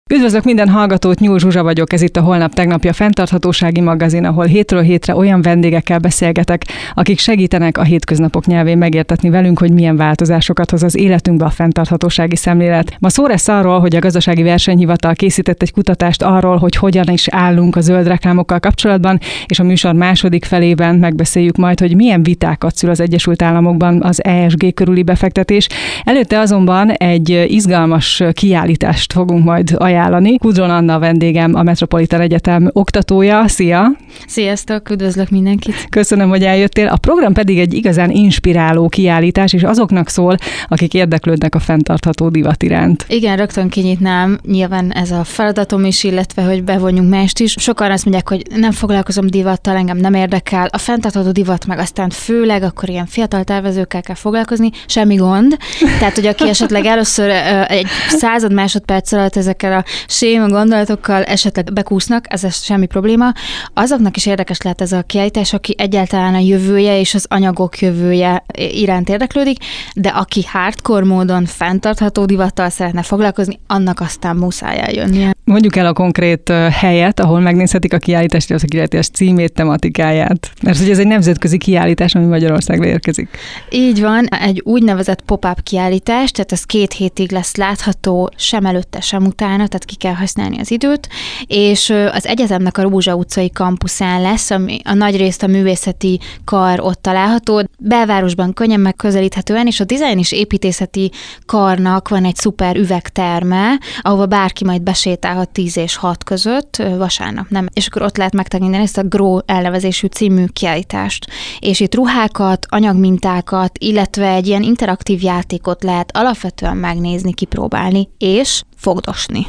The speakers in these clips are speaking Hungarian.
Üdvözlök minden hallgatót, Nyúl Zsuzsa vagyok, ez itt a Holnap tegnapja fenntarthatósági magazin, ahol hétről hétre olyan vendégekkel beszélgetek, akik segítenek a hétköznapok nyelvén megértetni velünk, hogy milyen változásokat hoz az életünkbe a fenntarthatósági szemlélet. Ma szó lesz arról, hogy a Gazdasági Versenyhivatal készített egy kutatást arról, hogy hogyan is állunk a zöld reklámokkal kapcsolatban, és a műsor második felében megbeszéljük majd, hogy milyen vitákat szül az Egyesült Államokban az ESG körüli befektetés. Előtte azonban egy izgalmas kiállítást fogunk majd ajánlani. Kudron Anna a vendégem, a Metropolitan Egyetem oktatója. Szia! Sziasztok, üdvözlök mindenkit! Köszönöm, hogy eljöttél. A program pedig egy igazán inspiráló kiállítás, és azoknak szól, akik érdeklődnek a fenntartható divat iránt. Igen, rögtön kinyitnám, nyilván ez a feladatom is, illetve, hogy bevonjunk mást is. Sokan azt mondják, hogy nem foglalkozom divattal, engem nem érdekel. A fenntartható divat meg aztán főleg akkor ilyen fiatal tervezőkkel kell foglalkozni, semmi gond. Tehát, hogy aki esetleg először egy 100 másodperc alatt ezekkel a séma gondolatokkal esetleg bekúsznak, ez semmi probléma. Azoknak is érdekes lehet ez a kiállítás, aki egyáltalán a jövője és az anyagok jövője iránt érdeklődik, de aki hardcore módon fenntartható divattal szeretne foglalkozni, annak aztán muszáj eljönnie. Mondjuk el a konkrét helyet, ahol megnézhetik a kiállítást, illetve a kiállítás címét, tematikáját. Mert hogy ez egy nemzetközi kiállítás, ami Magyarországra érkezik. Így van, egy úgynevezett pop-up kiállítás, tehát ez 2 hétig lesz látható, sem előtte, sem utána, tehát ki kell használni az időt, és az egyetemnek a Rózsa utcai kampuszán lesz, ami a nagyrészt a művészeti kar ott található, belvárosban könnyen megközelíthetően, és a dizájn és építészeti karnak van egy szuper üvegterme, ahova bárki majd besétálhat 10 és 6 között, vasárnap nem. És akkor ott lehet megtekinteni ezt a GROW elnevezésű című kiállítást. És itt ruhákat, anyagmintákat, illetve egy ilyen interaktív játékot lehet alapvetően megnézni, kipróbálni, és fogdosni.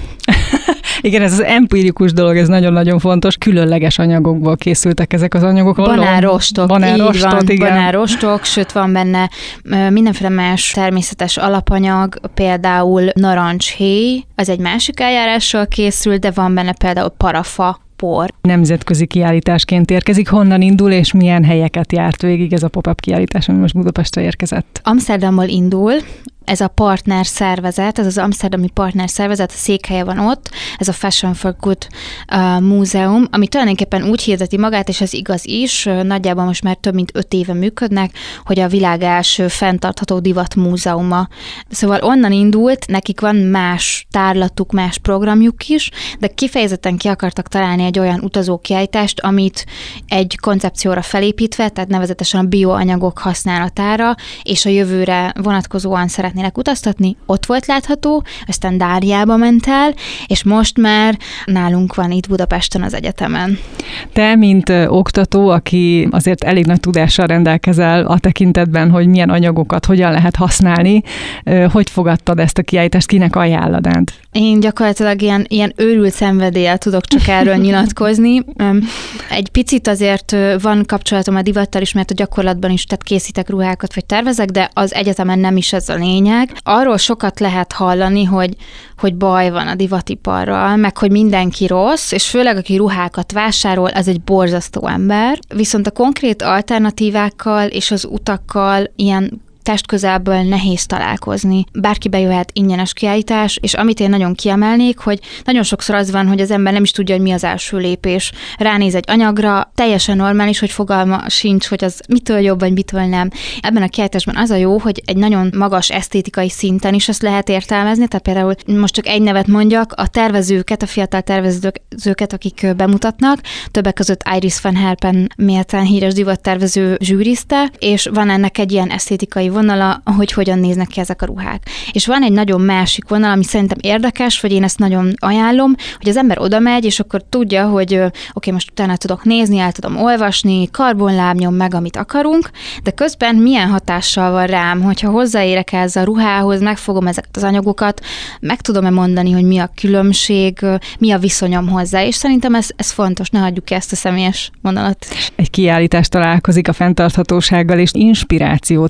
Igen, ez az empirikus dolog, ez nagyon-nagyon fontos. Különleges anyagokból készültek ezek az anyagok. Banánrostok, igen. Banánrostok, sőt van benne mindenféle más természetes alapanyag, például narancshéj, az egy másik eljárással készül, de van benne például parafa, por. Nemzetközi kiállításként érkezik. Honnan indul, és milyen helyeket járt végig ez a pop-up kiállítás, ami most Budapestre érkezett? Amsterdamból indul. Ez a partner szervezet, ez az amszterdami partner szervezet, a székhelye van ott, ez a Fashion for Good múzeum, ami tulajdonképpen úgy hirdeti magát, és ez igaz is, nagyjából most már több mint 5 éve működnek, hogy a világ első fenntartható divat múzeuma. Szóval onnan indult, nekik van más tárlatuk, más programjuk is, de kifejezetten ki akartak találni egy olyan utazókiállítást, amit egy koncepcióra felépítve, tehát nevezetesen a bioanyagok használatára, és a jövőre vonatkozóan szeretnének utaztatni, ott volt látható, aztán Dáriába ment el, és most már nálunk van itt Budapesten az egyetemen. Te, mint oktató, aki azért elég nagy tudással rendelkezel a tekintetben, hogy milyen anyagokat hogyan lehet használni, hogy fogadtad ezt a kiállítást, kinek ajánlanád? Én gyakorlatilag ilyen őrült szenvedéllyel tudok csak erről nyilatkozni. Egy picit azért van kapcsolatom a divattal is, mert a gyakorlatban is tehát készítek ruhákat, vagy tervezek, de az egyetemen nem is ez a lényeg. Arról sokat lehet hallani, hogy baj van a divatiparral, meg hogy mindenki rossz, és főleg aki ruhákat vásárol, az egy borzasztó ember. Viszont a konkrét alternatívákkal és az utakkal ilyen testközelből nehéz találkozni. Bárki bejöhet, ingyenes kiállítás, és amit én nagyon kiemelnék, hogy nagyon sokszor az van, hogy az ember nem is tudja, hogy mi az első lépés. Ránéz egy anyagra, teljesen normális, hogy fogalma sincs, hogy az mitől jobb, vagy mitől nem. Ebben a kiállításban az a jó, hogy egy nagyon magas esztétikai szinten is ezt lehet értelmezni, tehát például most csak egy nevet mondjak, a tervezőket, a fiatal tervezőket, akik bemutatnak, többek között Iris van Herpen méltán híres divattervező zsűrizte, és van ennek egy ilyen esztétikai vonala, hogy hogyan néznek ki ezek a ruhák. És van egy nagyon másik vonal, ami szerintem érdekes, vagy én ezt nagyon ajánlom, hogy az ember oda megy, és akkor tudja, hogy oké, most utána tudok nézni, el tudom olvasni, karbonlábnyom meg, amit akarunk, de közben milyen hatással van rám, hogyha hozzáérek ez a ruhához, megfogom ezeket az anyagokat, meg tudom-e mondani, hogy mi a különbség, mi a viszonyom hozzá, és szerintem ez fontos, ne hagyjuk ki ezt a személyes vonalat. Egy kiállítás találkozik a fenntarthatósággal, és inspirációt is adhat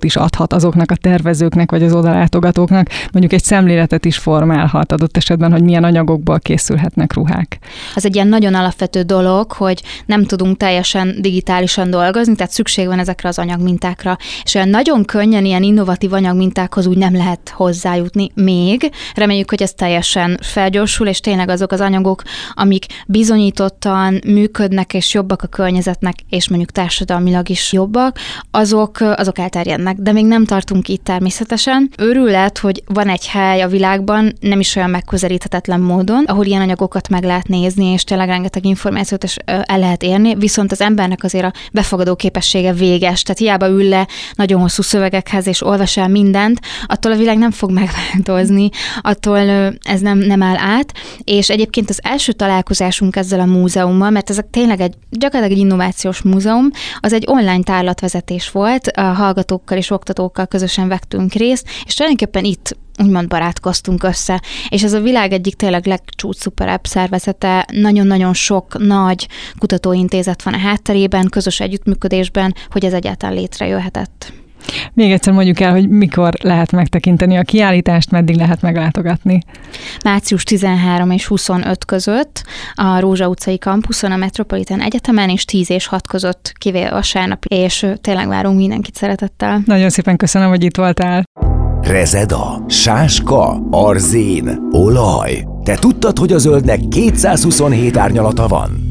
adhat azoknak a tervezőknek vagy az odalátogatóknak, mondjuk egy szemléletet is formálhat adott esetben, hogy milyen anyagokból készülhetnek ruhák. Az egy ilyen nagyon alapvető dolog, hogy nem tudunk teljesen digitálisan dolgozni, tehát szükség van ezekre az anyagmintákra. És olyan nagyon könnyen ilyen innovatív anyagmintákhoz úgy nem lehet hozzájutni még. Reméljük, hogy ez teljesen felgyorsul, és tényleg azok az anyagok, amik bizonyítottan működnek, és jobbak a környezetnek, és mondjuk társadalmilag is jobbak, azok elterjednek. De még nem tartunk itt természetesen. Őrület, hogy van egy hely a világban, nem is olyan megközelíthetetlen módon, ahol ilyen anyagokat meg lehet nézni, és tényleg rengeteg információt is el lehet érni, viszont az embernek azért a befogadó képessége véges, tehát hiába ül le nagyon hosszú szövegekhez, és olvas el mindent, attól a világ nem fog megváltozni, attól ez nem áll át, és egyébként az első találkozásunk ezzel a múzeummal, mert ez tényleg gyakorlatilag egy innovációs múzeum, az egy online tárlatvezetés volt, a hallgatókkal és oktatókkal közösen vettünk részt, és tulajdonképpen itt úgymond barátkoztunk össze, és ez a világ egyik tényleg legcsúcsszuperebb szervezete, nagyon-nagyon sok nagy kutatóintézet van a hátterében, közös együttműködésben, hogy ez egyáltalán létrejöhetett. Még egyszer mondjuk el, hogy mikor lehet megtekinteni a kiállítást, meddig lehet meglátogatni. Március 13 és 25 között a Rózsa utcai kampuszon, a Metropolitan Egyetemen, és 10 és 6 között, kivéve vasárnap, és tényleg várunk mindenkit szeretettel. Nagyon szépen köszönöm, hogy itt voltál. Rezeda, sáska, arzén, olaj. Te tudtad, hogy a zöldnek 227 árnyalata van?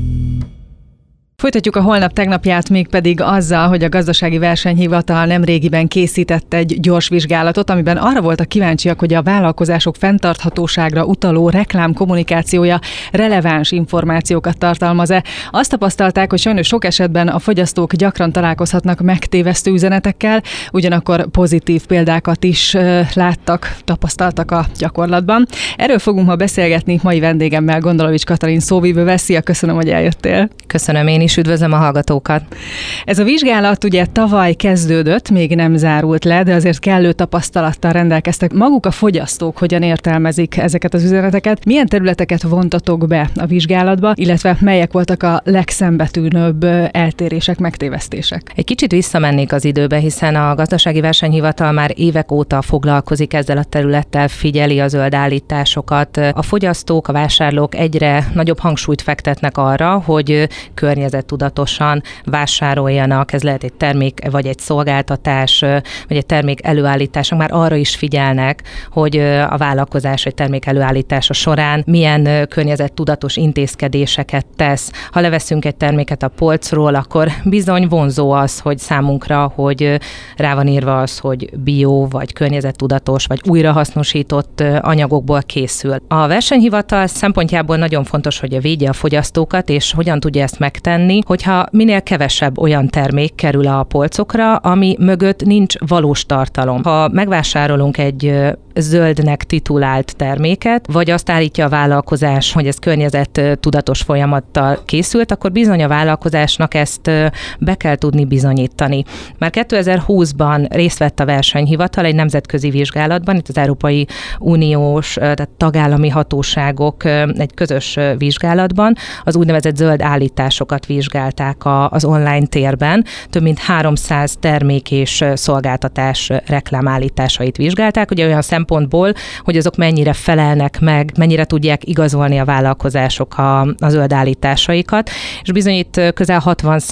Folytatjuk a holnap tegnapját mégpedig azzal, hogy a Gazdasági Versenyhivatal nemrégiben készített egy gyors vizsgálatot, amiben arra voltak kíváncsiak, hogy a vállalkozások fenntarthatóságra utaló reklámkommunikációja releváns információkat tartalmaz-e. Azt tapasztalták, hogy sajnos sok esetben a fogyasztók gyakran találkozhatnak megtévesztő üzenetekkel, ugyanakkor pozitív példákat is láttak, tapasztaltak a gyakorlatban. Erről fogunk ma beszélgetni mai vendégemmel, Gondolovics Katalin szóvivővel. Szia, köszönöm, hogy eljöttél. Köszönöm én is. Üdvözlöm a hallgatókat. Ez a vizsgálat ugye tavaly kezdődött, még nem zárult le, de azért kellő tapasztalattal rendelkeztek. Maguk a fogyasztók hogyan értelmezik ezeket az üzeneteket? Milyen területeket vontatok be a vizsgálatba, illetve melyek voltak a legszembetűnőbb eltérések, megtévesztések? Egy kicsit visszamennék az időbe, hiszen a Gazdasági Versenyhivatal már évek óta foglalkozik ezzel a területtel, figyeli a zöld állításokat. A fogyasztók, a vásárlók egyre nagyobb hangsúlyt fektetnek arra, hogy környezettudatosan vásároljanak, ez lehet egy termék, vagy egy szolgáltatás, vagy egy termék előállítása, már arra is figyelnek, hogy a vállalkozás egy termék előállítása során milyen környezettudatos intézkedéseket tesz. Ha leveszünk egy terméket a polcról, akkor bizony vonzó az, hogy számunkra, hogy rá van írva az, hogy bio, vagy környezettudatos, vagy újrahasznosított anyagokból készül. A versenyhivatal szempontjából nagyon fontos, hogy védje a fogyasztókat, és hogyan tudja ezt megtenni, hogyha minél kevesebb olyan termék kerül a polcokra, ami mögött nincs valós tartalom. Ha megvásárolunk egy zöldnek titulált terméket, vagy azt állítja a vállalkozás, hogy ez környezettudatos folyamattal készült, akkor bizony a vállalkozásnak ezt be kell tudni bizonyítani. Már 2020-ban részt vett a versenyhivatal egy nemzetközi vizsgálatban, itt az Európai Uniós, tehát tagállami hatóságok egy közös vizsgálatban az úgynevezett zöld állításokat vizsgálták az online térben. Több mint 300 termék és szolgáltatás reklámállításait vizsgálták, ugye olyan szempontból, hogy azok mennyire felelnek meg, mennyire tudják igazolni a vállalkozások a zöld állításaikat, és bizony itt közel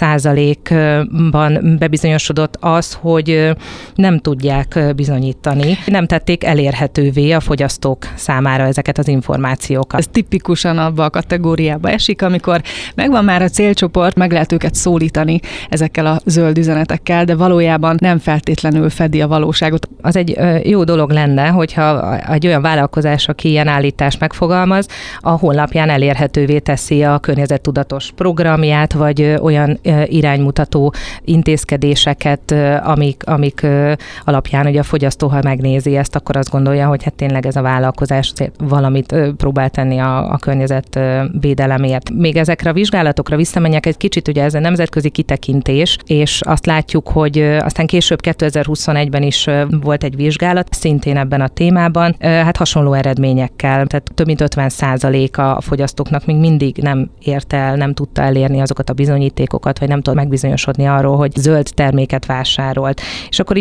60%-ban bebizonyosodott az, hogy nem tudják bizonyítani, nem tették elérhetővé a fogyasztók számára ezeket az információkat. Ez tipikusan abba a kategóriába esik, amikor megvan már a célcsoport, meg lehet őket szólítani ezekkel a zöld üzenetekkel, de valójában nem feltétlenül fedi a valóságot. Az egy jó dolog lenne, hogyha egy olyan vállalkozás, aki ilyen állítást megfogalmaz, a honlapján elérhetővé teszi a környezettudatos programját, vagy olyan iránymutató intézkedéseket, amik alapján ugye a fogyasztó, ha megnézi ezt, akkor azt gondolja, hogy hát tényleg ez a vállalkozás valamit próbál tenni a környezetvédelemért. Még ezekre a vizsgálatokra visszamenjek egy kicsit, ugye ez a nemzetközi kitekintés, és azt látjuk, hogy aztán később 2021-ben is volt egy vizsgálat, szintén ebben a témában, hát hasonló eredményekkel, tehát több mint 50% a fogyasztóknak még mindig nem ért el, nem tudta elérni azokat a bizonyítékokat, vagy nem tud megbizonyosodni arról, hogy zöld terméket vásárolt. És akkor itt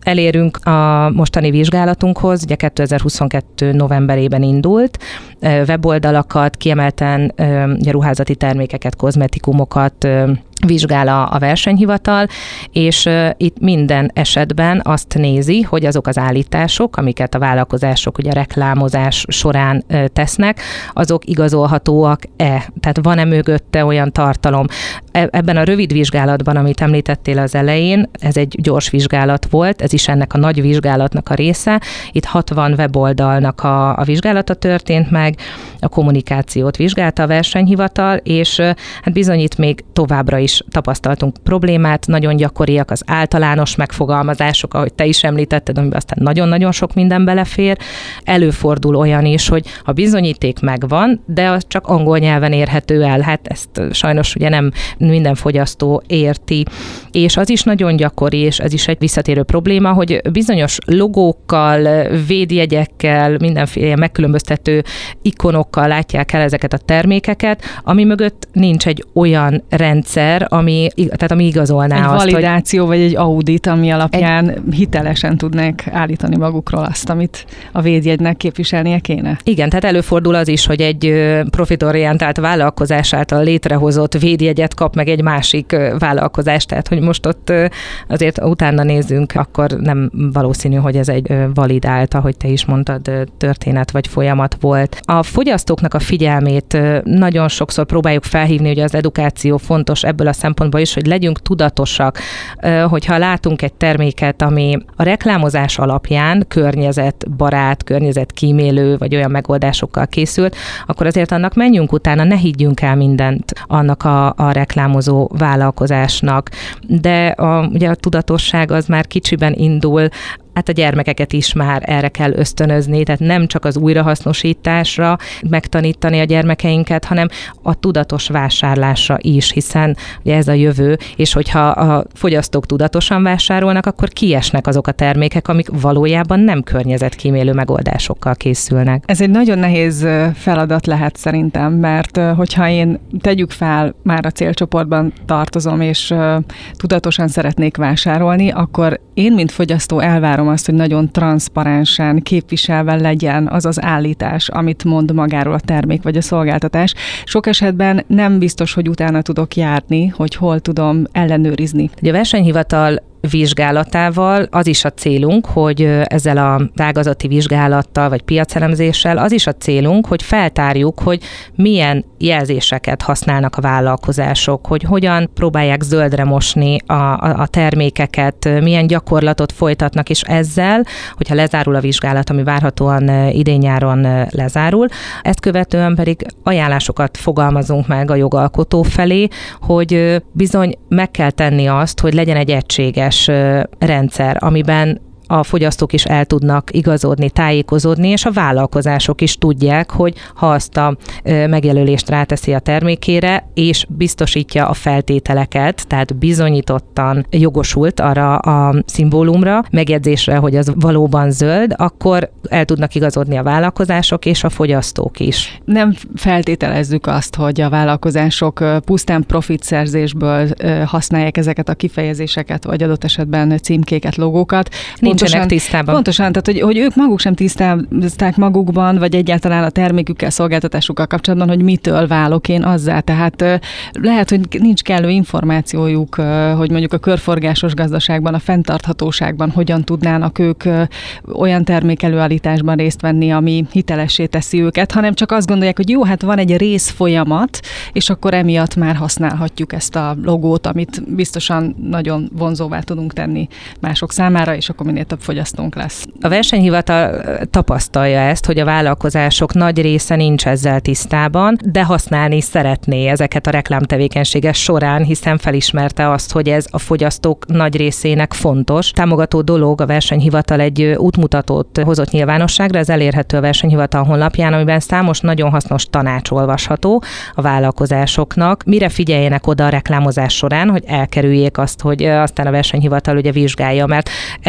elérünk a mostani vizsgálatunkhoz, ugye 2022 novemberében indult, weboldalakat, kiemelten ugye ruházati termékeket, kozmetikumokat vizsgál a versenyhivatal, és itt minden esetben azt nézi, hogy azok az állítások, amiket a vállalkozások ugye a reklámozás során tesznek, azok igazolhatóak-e? Tehát van-e mögötte olyan tartalom? Ebben a rövid vizsgálatban, amit említettél az elején, ez egy gyors vizsgálat volt, ez is ennek a nagy vizsgálatnak a része. Itt 60 weboldalnak a vizsgálata történt meg, a kommunikációt vizsgálta a versenyhivatal, és hát bizony itt még továbbra is tapasztaltunk problémát, nagyon gyakoriak az általános megfogalmazások, ahogy te is említetted, amiben aztán nagyon-nagyon sok minden belefér. Előfordul olyan is, hogy a bizonyíték megvan, de az csak angol nyelven érhető el. Hát ezt sajnos ugye nem minden fogyasztó érti. És az is nagyon gyakori, és ez is egy visszatérő probléma, hogy bizonyos logókkal, védjegyekkel, mindenféle megkülönböztető ikonokkal látják el ezeket a termékeket, ami mögött nincs egy olyan rendszer, ami igazolná egy azt, validáció, vagy egy audit, ami alapján hitelesen tudnák állítani magukról azt, amit a védjegynek képviselnie kéne. Igen, tehát előfordul az is, hogy egy profitorientált vállalkozás által létrehozott védjegyet kap meg egy másik vállalkozás, tehát hogy most ott azért utána nézzünk, akkor nem valószínű, hogy ez egy validált, ahogy te is mondtad, történet vagy folyamat volt. A fogyasztóknak a figyelmét nagyon sokszor próbáljuk felhívni, hogy az edukáció fontos ebből a szempontból is, hogy legyünk tudatosak, hogyha látunk egy terméket, ami a reklámozás alapján környezetbarát, környezetkímélő, vagy olyan megoldásokkal készült, akkor azért annak menjünk utána, ne higgyünk el mindent annak a reklámozó vállalkozásnak. De ugye a tudatosság az már kicsiben indul, hát a gyermekeket is már erre kell ösztönözni, tehát nem csak az újrahasznosításra megtanítani a gyermekeinket, hanem a tudatos vásárlásra is, hiszen ugye ez a jövő, és hogyha a fogyasztók tudatosan vásárolnak, akkor kiesnek azok a termékek, amik valójában nem környezetkímélő megoldásokkal készülnek. Ez egy nagyon nehéz feladat lehet szerintem, mert hogyha én tegyük fel, már a célcsoportban tartozom, és tudatosan szeretnék vásárolni, akkor én, mint fogyasztó elvárom azt, hogy nagyon transzparensen képviselve legyen az az állítás, amit mond magáról a termék vagy a szolgáltatás. Sok esetben nem biztos, hogy utána tudok járni, hogy hol tudom ellenőrizni. Ugye a versenyhivatal vizsgálatával az is a célunk, hogy ezzel a ágazati vizsgálattal vagy piacelemzéssel az is a célunk, hogy feltárjuk, hogy milyen jelzéseket használnak a vállalkozások, hogy hogyan próbálják zöldre mosni a termékeket, milyen gyakorlatot folytatnak, és ezzel, hogyha lezárul a vizsgálat, ami várhatóan idén-nyáron lezárul, ezt követően pedig ajánlásokat fogalmazunk meg a jogalkotó felé, hogy bizony meg kell tenni azt, hogy legyen egy egységes rendszer, amiben a fogyasztók is el tudnak igazodni, tájékozódni, és a vállalkozások is tudják, hogy ha azt a megjelölést ráteszi a termékére, és biztosítja a feltételeket, tehát bizonyítottan jogosult arra a szimbólumra, megjegyzésre, hogy az valóban zöld, akkor el tudnak igazodni a vállalkozások és a fogyasztók is. Nem feltételezzük azt, hogy a vállalkozások pusztán profitszerzésből használják ezeket a kifejezéseket, vagy adott esetben címkéket, logókat. Nincsenek tisztában. Pontosan, tehát hogy ők maguk sem tisztázták magukban, vagy egyáltalán a termékükkel, szolgáltatásukkal kapcsolatban, hogy mitől válok én azzá. Tehát lehet, hogy nincs kellő információjuk, hogy mondjuk a körforgásos gazdaságban, a fenntarthatóságban hogyan tudnának ők olyan termékelőállításban részt venni, ami hitelessé teszi őket, hanem csak azt gondolják, hogy jó, hát van egy részfolyamat, és akkor emiatt már használhatjuk ezt a logót, amit biztosan nagyon vonzóvá tudunk tenni mások számára, és akkor minél több fogyasztónk lesz. A versenyhivatal tapasztalja ezt, hogy a vállalkozások nagy része nincs ezzel tisztában, de használni szeretné ezeket a reklámtevékenységek során, hiszen felismerte azt, hogy ez a fogyasztók nagy részének fontos. Támogató dolog, a versenyhivatal egy útmutatót hozott nyilvánosságra, ez elérhető a versenyhivatal honlapján, amiben számos nagyon hasznos tanács olvasható a vállalkozásoknak. Mire figyeljenek oda a reklámozás során, hogy elkerüljék azt, hogy aztán a versenyhivatal ugye vizsgálja, mert edukál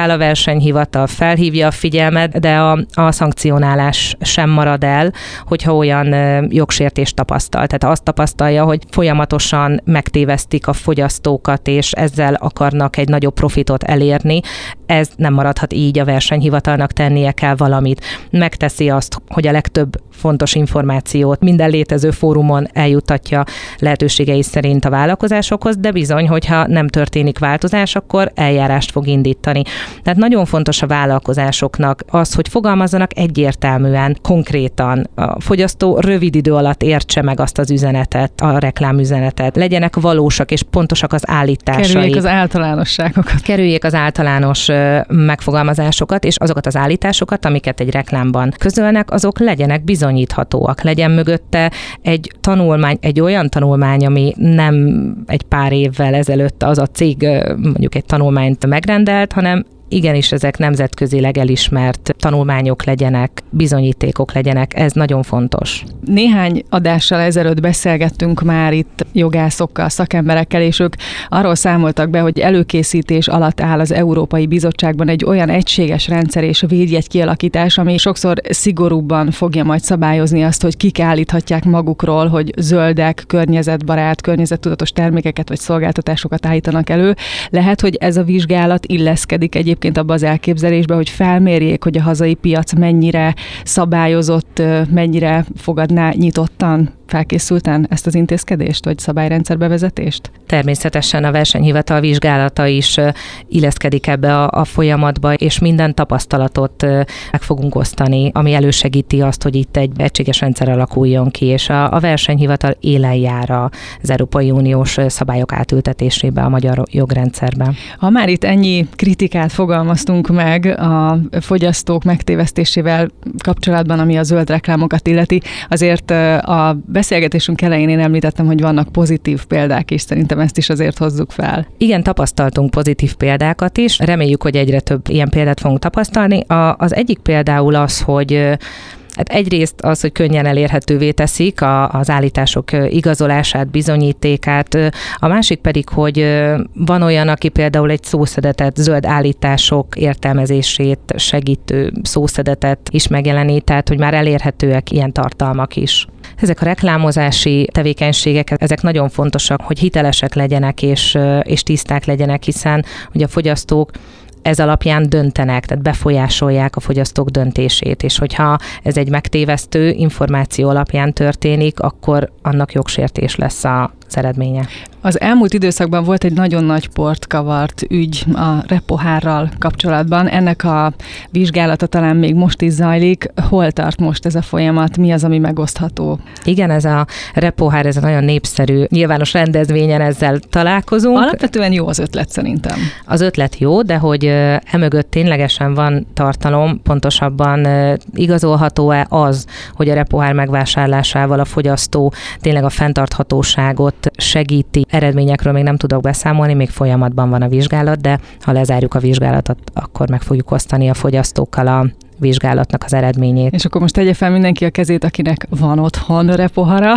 reagál a versenyhivatal, felhívja a figyelmet, de a szankcionálás sem marad el, hogyha olyan jogsértést tapasztal. Tehát azt tapasztalja, hogy folyamatosan megtévesztik a fogyasztókat, és ezzel akarnak egy nagyobb profitot elérni. Ez nem maradhat így, a versenyhivatalnak tennie kell valamit. Megteszi azt, hogy a legtöbb fontos információt minden létező fórumon eljuttatja lehetőségei szerint a vállalkozásokhoz, de bizony, hogyha nem történik változás, akkor eljárást fog indítani. Tehát nagyon fontos a vállalkozásoknak az, hogy fogalmazzanak egyértelműen, konkrétan. A fogyasztó rövid idő alatt értse meg azt az üzenetet, a reklámüzenetet. Legyenek valósak és pontosak az állításai. Kerüljék az általánosságokat. Kerüljék az általános megfogalmazásokat, és azokat az állításokat, amiket egy reklámban közölnek, azok legyenek bizonyíthatóak. Legyen mögötte egy tanulmány, egy olyan tanulmány, ami nem egy pár évvel ezelőtt az a cég mondjuk egy tanulmányt megrendelt, hanem igenis ezek nemzetközileg elismert tanulmányok legyenek, bizonyítékok legyenek, ez nagyon fontos. Néhány adással ezelőtt beszélgettünk már itt jogászokkal, szakemberekkel, és ők arról számoltak be, hogy előkészítés alatt áll az Európai Bizottságban egy olyan egységes rendszer és védjegy kialakítás, ami sokszor szigorúbban fogja majd szabályozni azt, hogy kik állíthatják magukról, hogy zöldek, környezetbarát, környezettudatos termékeket vagy szolgáltatásokat állítanak elő. Lehet, hogy ez a vizsgálat illeszkedik egyébként abba az elképzelésbe, hogy felmérjék, hogy a hazai piac mennyire szabályozott, mennyire fogadná nyitottan, felkészülten ezt az intézkedést, vagy szabályrendszer bevezetést? Természetesen a versenyhivatal vizsgálata is illeszkedik ebbe a folyamatba, és minden tapasztalatot meg fogunk osztani, ami elősegíti azt, hogy itt egy egységes rendszer alakuljon ki, és a versenyhivatal élen jár az Európai Uniós szabályok átültetésébe a magyar jogrendszerben. Ha már itt ennyi kritikát fogalmaztunk meg a fogyasztók megtévesztésével kapcsolatban, ami a zöld reklámokat illeti, azért a beszélgetésünk elején én említettem, hogy vannak pozitív példák is, szerintem ezt is azért hozzuk fel. Igen, tapasztaltunk pozitív példákat is, reméljük, hogy egyre több ilyen példát fogunk tapasztalni. Az egyik például az, hogy hát egyrészt az, hogy könnyen elérhetővé teszik az állítások igazolását, bizonyítékát, a másik pedig, hogy van olyan, aki például egy szószedetet, zöld állítások értelmezését segítő szószedetet is megjelenít, tehát hogy már elérhetőek ilyen tartalmak is. Ezek a reklámozási tevékenységek, ezek nagyon fontosak, hogy hitelesek legyenek és tiszták legyenek, hiszen ugye a fogyasztók ez alapján döntenek, tehát befolyásolják a fogyasztók döntését, és hogyha ez egy megtévesztő információ alapján történik, akkor annak jogsértés lesz az eredménye. Az elmúlt időszakban volt egy nagyon nagy port kavart ügy a repohárral kapcsolatban. Ennek a vizsgálata talán még most is zajlik. Hol tart most ez a folyamat? Mi az, ami megosztható? Igen, ez a repohár, ez a nagyon népszerű nyilvános rendezvényen ezzel találkozunk. Alapvetően jó az ötlet szerintem. Az ötlet jó, de hogy emögött ténylegesen van tartalom, pontosabban igazolható-e az, hogy a repohár megvásárlásával a fogyasztó tényleg a fenntarthatóságot segíti. Eredményekről még nem tudok beszámolni, még folyamatban van a vizsgálat, de ha lezárjuk a vizsgálatot, akkor meg fogjuk osztani a fogyasztókkal a vizsgálatnak az eredményét. És akkor most tegye fel mindenki a kezét, akinek van otthon repohara.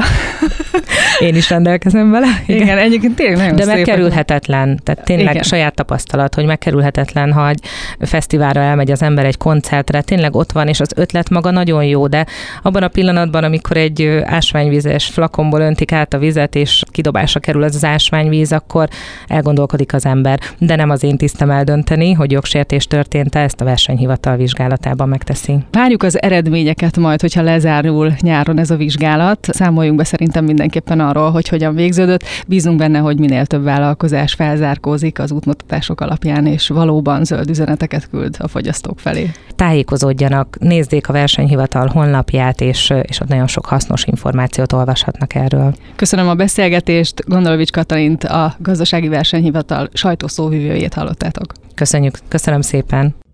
Én is rendelkezem vele. Igen, egyébként tényleg nagyon de szép. megkerülhetetlen, tehát tényleg igen. Saját tapasztalat, hogy megkerülhetetlen, ha egy fesztiválra elmegy az ember, egy koncertre, tényleg ott van, és az ötlet maga nagyon jó, de abban a pillanatban, amikor egy ásványvízes flakonból öntik át a vizet, és kidobásra kerül az ásványvíz, akkor elgondolkodik az ember. De nem az én tisztem eldönteni, hogy jogsértés történt-e, ezt a versenyhivatal vizsgálatában megteszi. Várjuk az eredményeket majd, hogyha lezárul nyáron ez a vizsgálat. Számoljunk be szerintem mindenképpen arról, hogy hogyan végződött. Bízunk benne, hogy minél több vállalkozás felzárkózik az útmutatások alapján, és valóban zöld üzeneteket küld a fogyasztók felé. Tájékozódjanak, nézzék a versenyhivatal honlapját, és ott nagyon sok hasznos információt olvashatnak erről. Köszönöm a beszélgetést. Gondolovics Katalint, a Gazdasági Versenyhivatal sajtószóvivőjét hallottátok. Köszönjük, köszönöm szépen.